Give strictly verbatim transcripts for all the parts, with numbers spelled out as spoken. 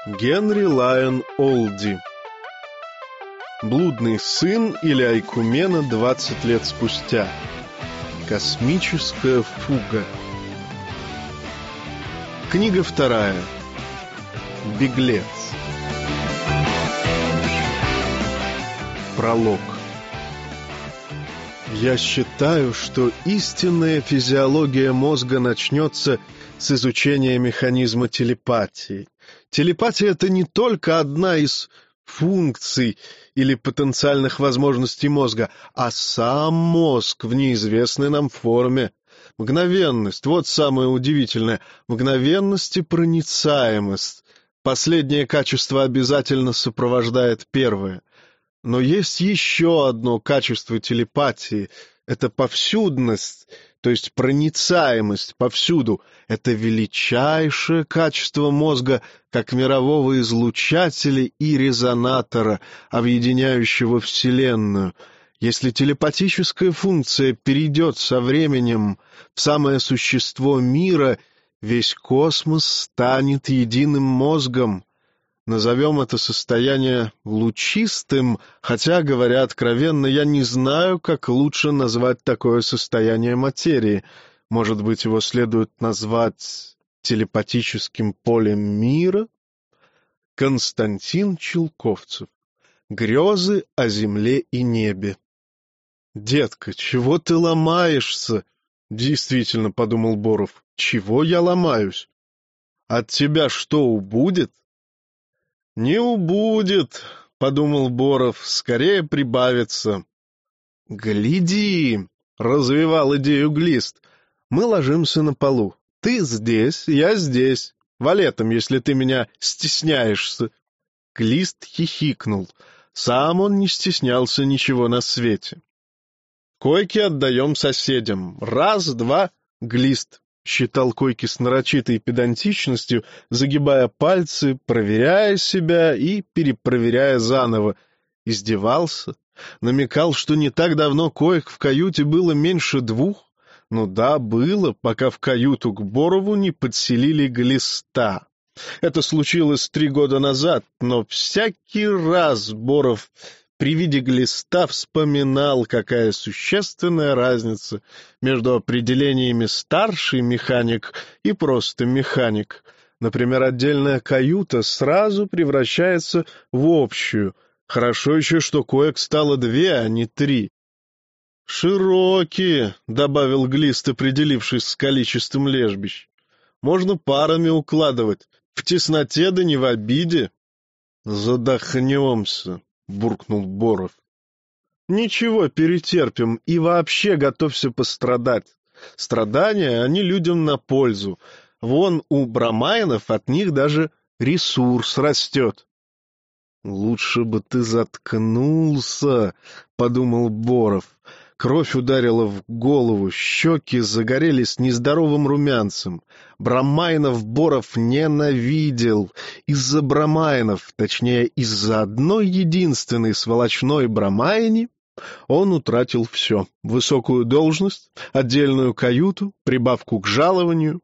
Генри Лайон Олди. Блудный сын или Айкумена двадцать лет спустя. Космическая фуга. Книга вторая. Беглец. Пролог. Я считаю, что истинная физиология мозга начнется с изучения механизма телепатии. Телепатия — это не только одна из функций или потенциальных возможностей мозга, а сам мозг в неизвестной нам форме. Мгновенность — вот самое удивительное. Мгновенность и проницаемость. Последнее качество обязательно сопровождает первое. Но есть еще одно качество телепатии — это повсюдность, то есть проницаемость повсюду. Это величайшее качество мозга как мирового излучателя и резонатора, объединяющего Вселенную. Если телепатическая функция перейдет со временем в самое существо мира, весь космос станет единым мозгом. Назовем это состояние лучистым, хотя, говоря откровенно, я не знаю, как лучше назвать такое состояние материи. Может быть, его следует назвать телепатическим полем мира? Константин Чулковцев. Грезы о земле и небе. «Детка, чего ты ломаешься?» «Действительно», — подумал Боров, — «чего я ломаюсь? От тебя что, убудет?» «Не убудет», — подумал Боров, — «скорее прибавится». «Гляди», — развивал идею Глист, — «мы ложимся на полу. Ты здесь, я здесь. Валетом, если ты меня стесняешься». Глист хихикнул. Сам он не стеснялся ничего на свете. «Койки отдаем соседям. Раз, два...» Глист считал койки с нарочитой педантичностью, загибая пальцы, проверяя себя и перепроверяя заново. Издевался, намекал, что не так давно коек в каюте было меньше двух. Ну да, было, пока в каюту к Борову не подселили Глиста. Это случилось три года назад, но всякий раз Боров при виде Глиста вспоминал, какая существенная разница между определениями «старший механик» и просто «механик». Например, отдельная каюта сразу превращается в общую. Хорошо еще, что коек стало две, а не три. «Широкие», — добавил Глист, определившись с количеством лежбищ. «Можно парами укладывать. В тесноте да не в обиде». «Задохнемся», — буркнул Боров. «Ничего, перетерпим, и вообще готовься пострадать. Страдания, они людям на пользу. Вон у брамайнов от них даже ресурс растет». «Лучше бы ты заткнулся», — подумал Боров. Кровь ударила в голову, щеки загорелись нездоровым румянцем. Брамайнов Боров ненавидел. Из-за брамайнов, точнее, из-за одной единственной сволочной брамайни, он утратил все. Высокую должность, отдельную каюту, прибавку к жалованию.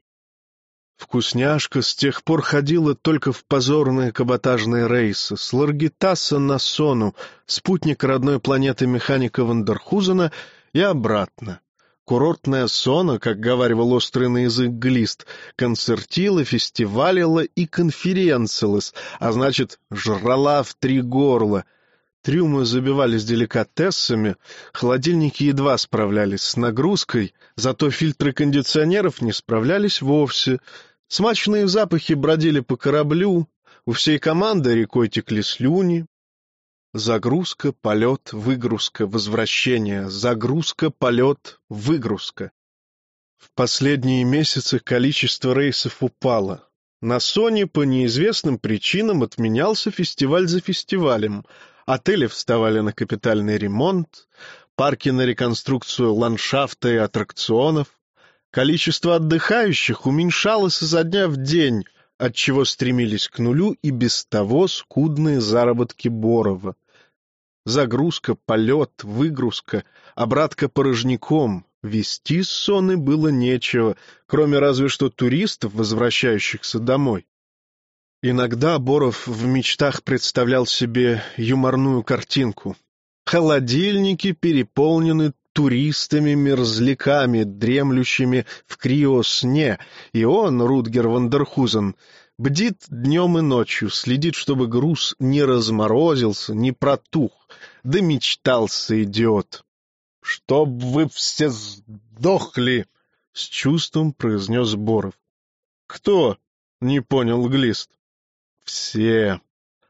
Вкусняшка с тех пор ходила только в позорные каботажные рейсы с Ларгитаса на Сону, спутник родной планеты механика Вандерхузена, и обратно. Курортная Сона, как говаривал острый на язык Глист, концертила, фестивалила и конференцилась, а значит, жрала в три горла. Трюмы забивались деликатесами, холодильники едва справлялись с нагрузкой, зато фильтры кондиционеров не справлялись вовсе. Смачные запахи бродили по кораблю, у всей команды рекой текли слюни. Загрузка, полет, выгрузка, возвращение, загрузка, полет, выгрузка. В последние месяцы количество рейсов упало. На Соне по неизвестным причинам отменялся фестиваль за фестивалем. Отели вставали на капитальный ремонт, парки на реконструкцию ландшафта и аттракционов. Количество отдыхающих уменьшалось изо дня в день, отчего стремились к нулю и без того скудные заработки Борова. Загрузка, полет, выгрузка, обратка порожняком. Везти с Соны было нечего, кроме разве что туристов, возвращающихся домой. Иногда Боров в мечтах представлял себе юморную картинку. Холодильники переполнены туристами-мерзляками, дремлющими в криосне, и он, Рутгер Вандерхузен, бдит днем и ночью, следит, чтобы груз не разморозился, не протух. Да мечтался идиот. — Чтоб вы все сдохли! — с чувством произнес Боров. — Кто? — не понял Глист. — Все.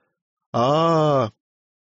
А, -а, а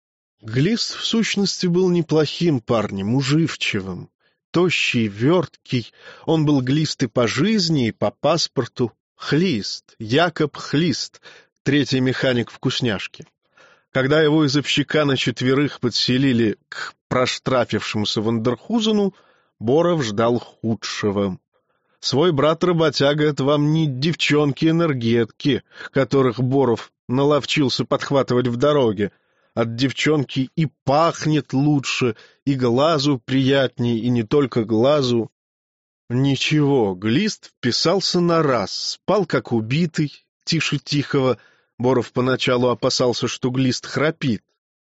Глист в сущности был неплохим парнем, уживчивым, тощий, верткий. Он был Глист и по жизни, и по паспорту. Хлист, Якоб Хлист, третий механик вкусняшки. Когда его из общака на четверых подселили к проштрафившемуся Вандерхузену, Боров ждал худшего. Свой брат-работяга — это вам не девчонки-энергетки, которых Боров наловчился подхватывать в дороге. От девчонки и пахнет лучше, и глазу приятней, и не только глазу. Ничего, Глист вписался на раз, спал как убитый, тише тихого. Боров поначалу опасался, что Глист храпит.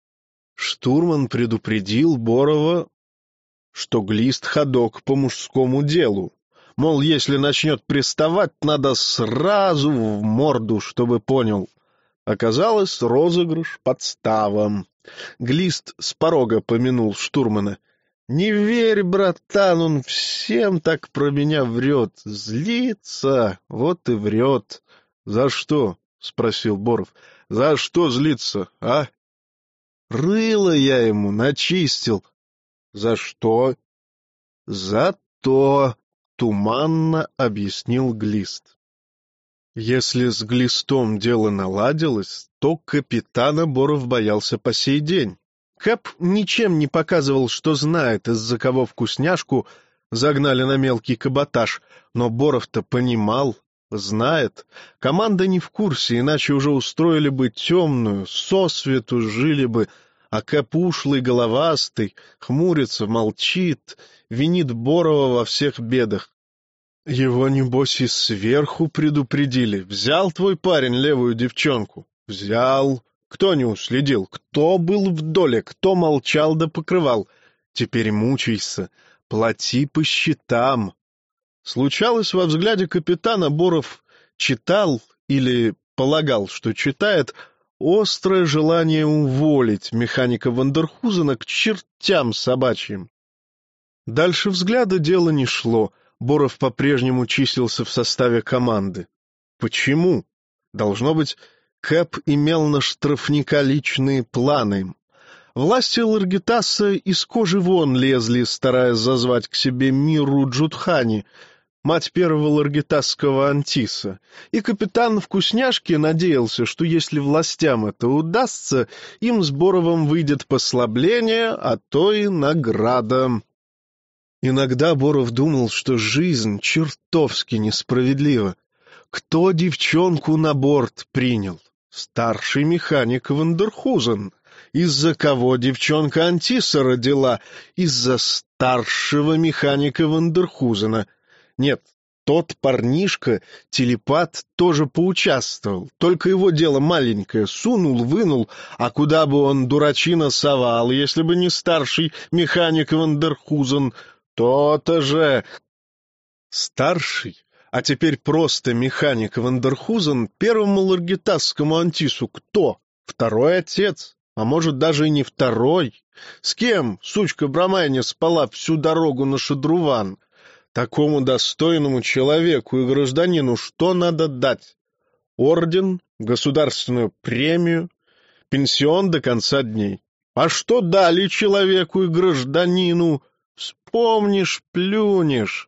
Штурман предупредил Борова, что Глист ходок по мужскому делу. Мол, если начнет приставать, надо сразу в морду, чтобы понял. Оказалось, розыгрыш подстава. Глист с порога помянул штурмана. — Не верь, братан, он всем так про меня врет. Злится, вот и врет. — За что? — спросил Боров. — За что злиться, а? — Рыло я ему начистил. — За что? — За то, — туманно объяснил Глист. Если с Глистом дело наладилось, то капитана Боров боялся по сей день. Кэп ничем не показывал, что знает, из-за кого вкусняшку загнали на мелкий каботаж, но Боров-то понимал, знает. Команда не в курсе, иначе уже устроили бы темную, сосвету жили бы, а Кэп ушлый, головастый, хмурится, молчит, винит Борова во всех бедах. Его, небось, и сверху предупредили. Взял твой парень левую девчонку? Взял. Кто не уследил? Кто был в доле? Кто молчал да покрывал? Теперь мучайся. Плати по счетам. Случалось, во взгляде капитана Боров читал или полагал, что читает, острое желание уволить механика Вандерхузена к чертям собачьим. Дальше взгляда дело не шло. Боров по-прежнему числился в составе команды. Почему? Должно быть, Кэп имел на штрафника личные планы. Власти Ларгитаса из кожи вон лезли, стараясь зазвать к себе Миру Джудхани, мать первого ларгитасского Антиса, и капитан Вкусняшки надеялся, что если властям это удастся, им с Боровым выйдет послабление, а то и награда. Иногда Боров думал, что жизнь чертовски несправедлива. Кто девчонку на борт принял? Старший механик Вандерхузен. Из-за кого девчонка Антиса родила? Из-за старшего механика Вандерхузена. Нет, тот парнишка, телепат, тоже поучаствовал. Только его дело маленькое. Сунул, вынул, а куда бы он, дурачина, совал, если бы не старший механик Вандерхузен? То-то же. Старший, а теперь просто механик Вандерхузен, первому ларгитасскому Антису кто? Второй отец, а может даже и не второй. С кем сучка Брамайня спала всю дорогу на Шадруван? Такому достойному человеку и гражданину что надо дать? Орден, государственную премию, пенсион до конца дней. А что дали человеку и гражданину? Вспомнишь, плюнешь.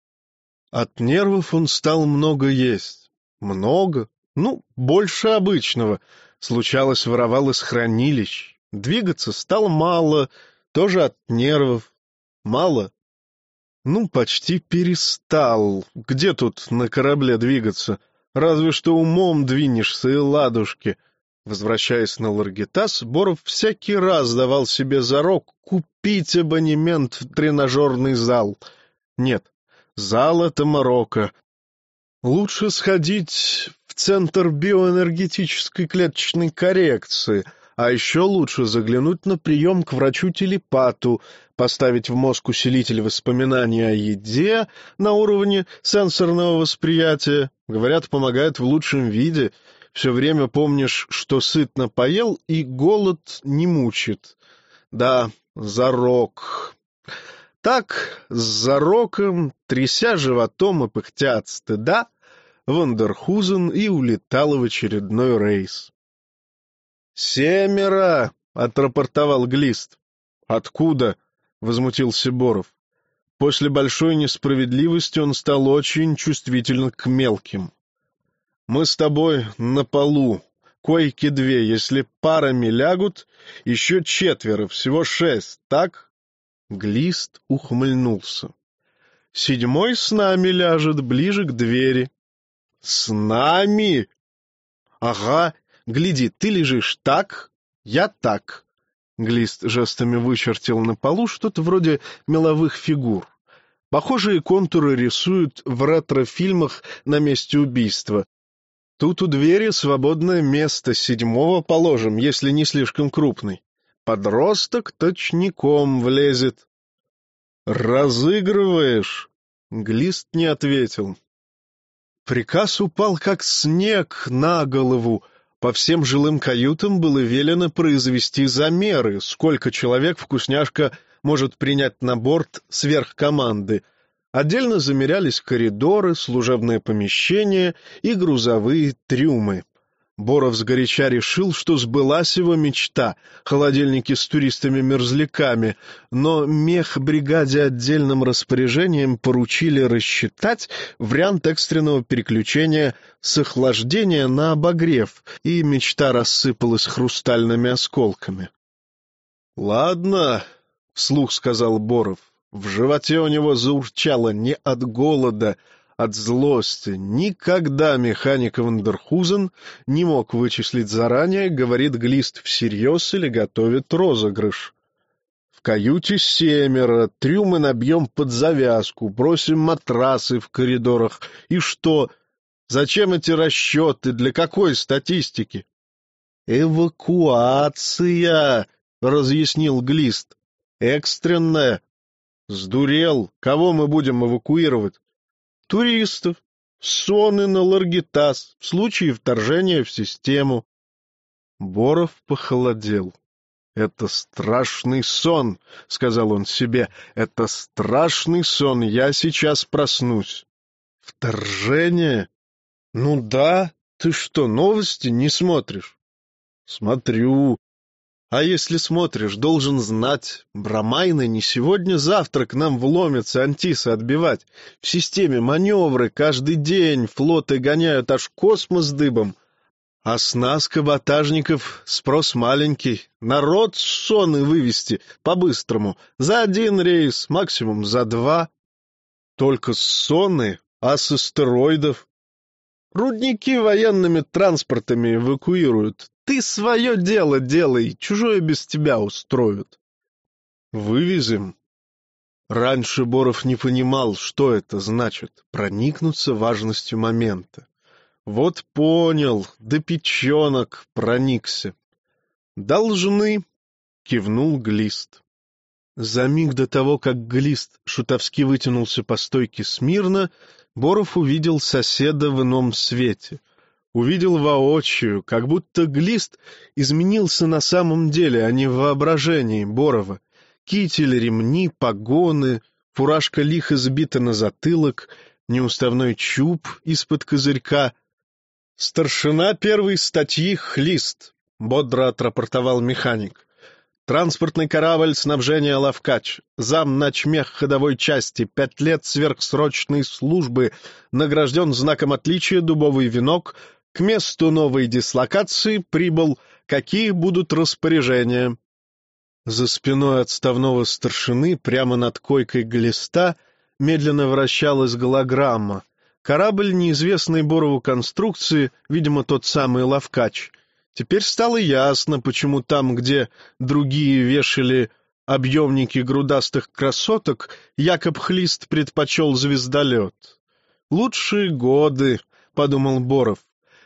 От нервов он стал много есть. Много? Ну, больше обычного. Случалось, воровал из хранилищ. Двигаться стало мало, тоже от нервов. Мало? Ну, почти перестал. Где тут на корабле двигаться? Разве что умом двинешься и ладушки. Возвращаясь на Ларгитас, Боров всякий раз давал себе зарок купить абонемент в тренажерный зал. Нет, зал — это морока. Лучше сходить в в Центр биоэнергетической клеточной коррекции, а еще лучше заглянуть на прием к врачу-телепату, поставить в мозг усилитель воспоминаний о еде на уровне сенсорного восприятия. Говорят, помогает в лучшем виде. Все время помнишь, что сытно поел, и голод не мучит. Да, зарок. Так, с зароком, тряся животом и пыхтя от стыда, Вандерхузен и улетал в очередной рейс. «Семеро!» — отрапортовал Глист. «Откуда?» — возмутился Боров. После большой несправедливости он стал очень чувствителен к мелким. «Мы с тобой на полу. Койки две. Если парами лягут, еще четверо, всего шесть, так?» Глист ухмыльнулся. «Седьмой с нами ляжет, ближе к двери». «С нами?» «Ага. Гляди, ты лежишь так, я так». Глист жестами вычертил на полу что-то вроде меловых фигур. Похожие контуры рисуют в ретро-фильмах на месте убийства. Тут у двери свободное место, седьмого положим, если не слишком крупный. Подросток точняком влезет. «Разыгрываешь?» Глист не ответил. Приказ упал как снег на голову. По всем жилым каютам было велено произвести замеры, сколько человек вкусняшка может принять на борт сверх команды. Отдельно замерялись коридоры, служебные помещения и грузовые трюмы. Боров сгоряча решил, что сбылась его мечта — холодильники с туристами-мерзляками, но мехбригаде отдельным распоряжением поручили рассчитать вариант экстренного переключения с охлаждения на обогрев, и мечта рассыпалась хрустальными осколками. — Ладно, — вслух сказал Боров. В животе у него заурчало не от голода, от злости. Никогда механик Вандерхузен не мог вычислить заранее, говорит Глист всерьез или готовит розыгрыш. В каюте семеро, трюмы набьем под завязку, бросим матрасы в коридорах. И что? Зачем эти расчеты? Для какой статистики? «Эвакуация», — разъяснил Глист. «Экстренная». «Сдурел? Кого мы будем эвакуировать?» «Туристов. Соны на Ларгитас в случае вторжения в систему». Боров похолодел. «Это страшный сон», — сказал он себе. «Это страшный сон. Я сейчас проснусь». «Вторжение? Ну да. Ты что, новости не смотришь?» «Смотрю. А если смотришь, должен знать, Брамайны не сегодня-завтра к нам вломятся антисы отбивать. В системе маневры каждый день, флоты гоняют аж космос дыбом. А с нас, каботажников, спрос маленький. Народ с Соны вывести по-быстрому. За один рейс, максимум за два. Только с Соны, а с астероидов. Рудники военными транспортами эвакуируют. Ты свое дело делай, чужое без тебя устроят. Вывезем. Раньше Боров не понимал, что это значит — проникнуться важностью момента. Вот понял, до печенок проникся. Должны, кивнул Глист. За миг до того, как Глист шутовски вытянулся по стойке смирно, Боров увидел соседа в ином свете. Увидел воочию, как будто Глист изменился на самом деле, а не в воображении Борова. Китель, ремни, погоны, фуражка лихо сбита на затылок, неуставной чуб из-под козырька. «Старшина первой статьи Хлист», — бодро отрапортовал механик. «Транспортный корабль снабжения «Лавкач», зам начмех ходовой части, пять лет сверхсрочной службы, награжден знаком отличия дубовый венок, к месту новой дислокации прибыл. Какие будут распоряжения?» За спиной отставного старшины, прямо над койкой Глиста, медленно вращалась голограмма. Корабль неизвестной Борову конструкции, видимо, тот самый «Лавкач». Теперь стало ясно, почему там, где другие вешали объемники грудастых красоток, Якоб Хлист предпочел звездолет. «Лучшие годы», — подумал Боров.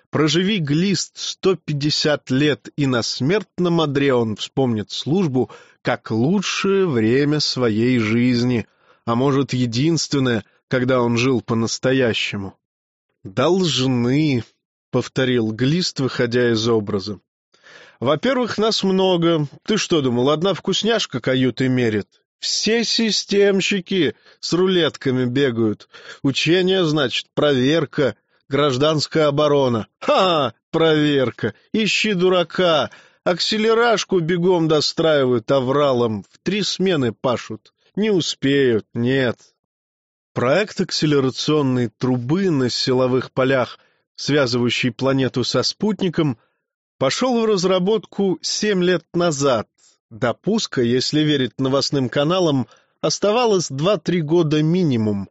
Проживи Глист сто пятьдесят лет, и на смертном одре он вспомнит службу как лучшее время своей жизни, а может, единственное, когда он жил по-настоящему. «Должны», — повторил Глист, выходя из образа. «Во-первых, нас много. Ты что думал, одна вкусняшка каюты мерит? Все системщики с рулетками бегают. Учение, значит, проверка, гражданская оборона. Ха-ха, проверка. Ищи дурака. Акселерашку бегом достраивают авралом. В три смены пашут. Не успеют, нет». Проект акселерационной трубы на силовых полях, связывающий планету со спутником, пошел в разработку семь лет назад. До пуска, если верить новостным каналам, оставалось два-три года минимум.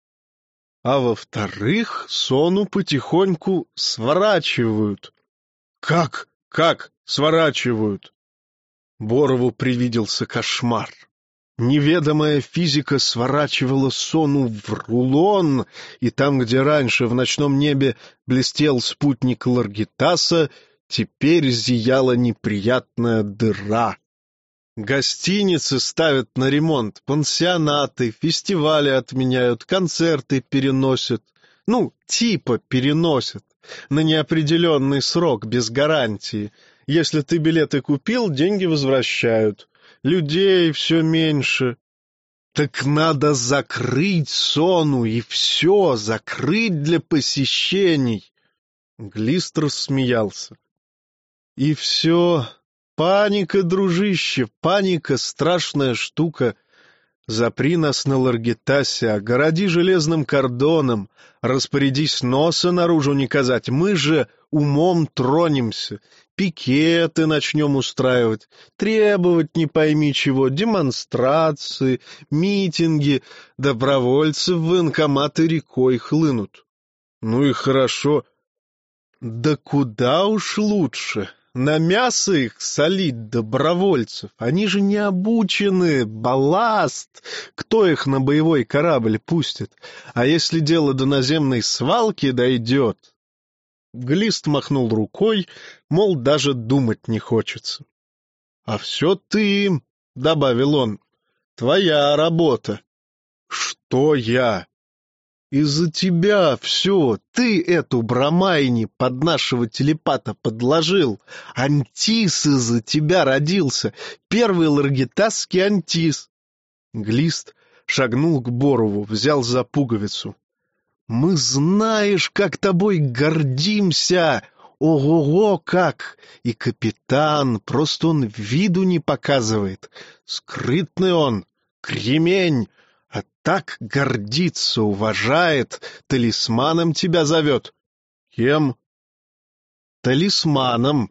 А во-вторых, Сону потихоньку сворачивают. Как? Как сворачивают? Борову привиделся кошмар. Неведомая физика сворачивала Сону в рулон, и там, где раньше в ночном небе блестел спутник Ларгитаса, теперь зияла неприятная дыра. Гостиницы ставят на ремонт, пансионаты, фестивали отменяют, концерты переносят. Ну, типа переносят. На неопределенный срок, без гарантии. Если ты билеты купил, деньги возвращают. Людей все меньше. Так надо закрыть Сону, и все, закрыть для посещений. Глист рассмеялся. И все... Паника, дружище, паника — страшная штука. Запри нас на Ларгитасе, огороди железным кордоном, распорядись носа наружу не казать. Мы же умом тронемся, пикеты начнем устраивать, требовать не пойми чего, демонстрации, митинги, добровольцы в военкоматы рекой хлынут. Ну и хорошо. Да куда уж лучше. На мясо их солить добровольцев. Они же не обучены, балласт. Кто их на боевой корабль пустит? А если дело до наземной свалки дойдет? Глист махнул рукой, мол, даже думать не хочется. — А все ты, — добавил он, — твоя работа. — Что я? Из-за тебя все, ты эту Брамайни под нашего телепата подложил. Антис из-за тебя родился, первый ларгитасский Антис. Глист шагнул к Борову, взял за пуговицу. Мы, знаешь, как тобой гордимся, ого-го как! И капитан, просто он виду не показывает. Скрытный он, кремень. А так гордится, уважает, талисманом тебя зовет. Кем? Талисманом.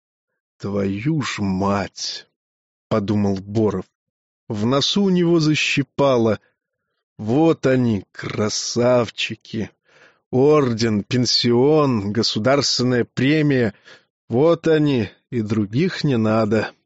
Твою ж мать, — подумал Боров. В носу у него защипало. Вот они, красавчики. Орден, пенсион, государственная премия. Вот они, и других не надо.